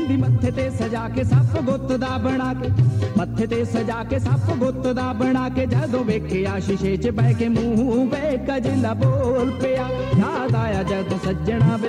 दी मत्थे ते सजा के सप गुत्त दा बना के, मत्थे ते सजा के सप गुत्त दा बना के, जदों वेखिया शीशे च बह के मुंह वे कजला बोल पिया। याद आया जदों सज्जणा